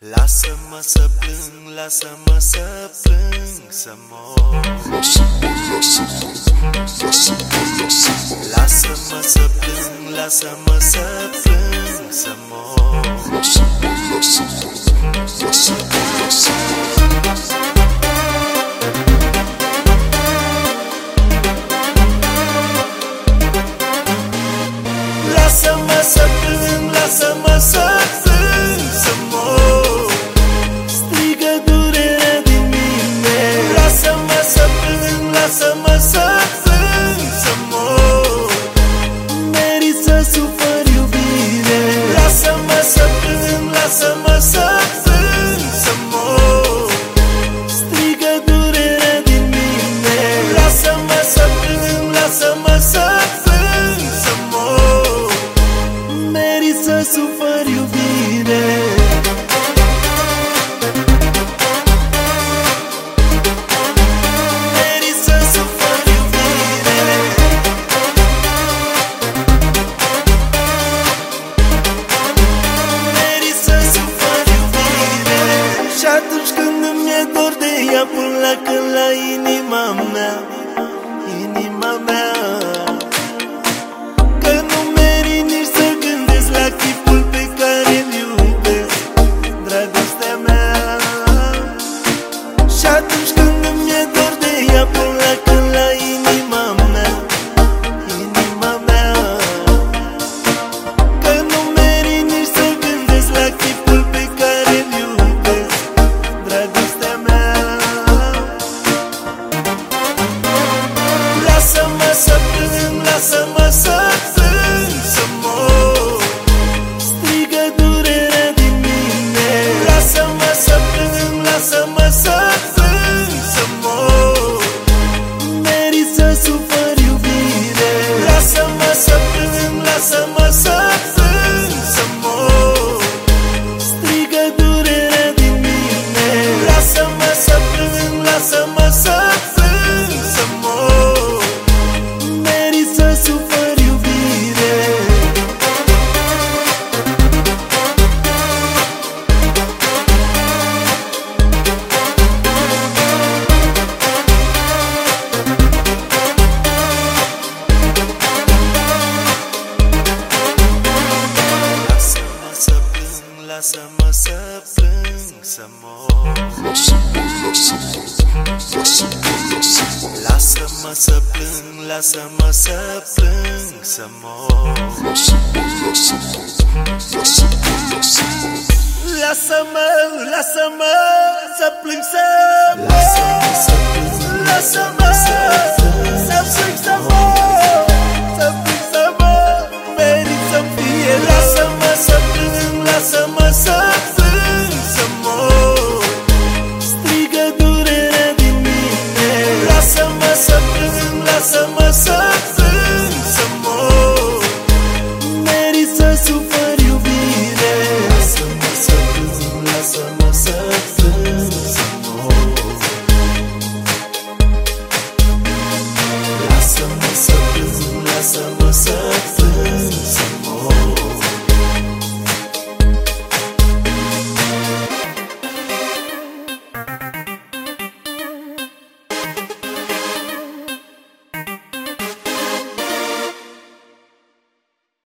Lasă-mă să plâng, lasă-mă să plâng, să mor. Lasă-mă să plâng, lasă-mă să plâng, să mor. Lasă-mă să plâng, lasă-mă să plâng, să mor. Strigă durerea din mine. Lasă-mă să plâng, lasă-mă să plâng, să mor. Merit să sufăr iubire. Lasă-mă să plâng, lasă-mă să plâng, să mor. Strigă durerea din mine. Lasă-mă să plâng, lasă-mă să plâng, să mor. Merit să sufăr iubire. Merit să sufăr iubire. Merit să sufăr iubire. Și atunci când îmi e dor de ea, pun lacrimi la inima mea, inima mea. Că nu merit nici să gândesc la chipul pe care-l iubesc, dragostea mea. Și atunci când îmi e dor de ea, pun lacrimi la inima mea, inima mea. Că nu merit nici să gândesc la chipul pe care-l iubesc, dragostea mea. Lasă-mă să plâng, lasă-mă să plâng, să mor. Strigă durerea din mine. Lasă-mă să plâng, lasă-mă să plâng, să mor. Merit să sufăr iubire. Lasă-mă să plâng, lasă-mă să plâng, să mor. Strigă durerea din mine. Lasă-mă să plâng, lasă-mă să plâng, să mor. Merit să sufăr iubire. Lasă-mă să plâng, lasă-mă să plâng, să mor. Lasă-mă să plâng, lasă-mă să plâng, să mor. Lasă-mă, lasă-mă să plâng, să mor. Lasă-mă să plâng, să mor. Să plâng, să mor. Merit să-mi fie. Lasă-mă să plâng, lasă-mă să plâng.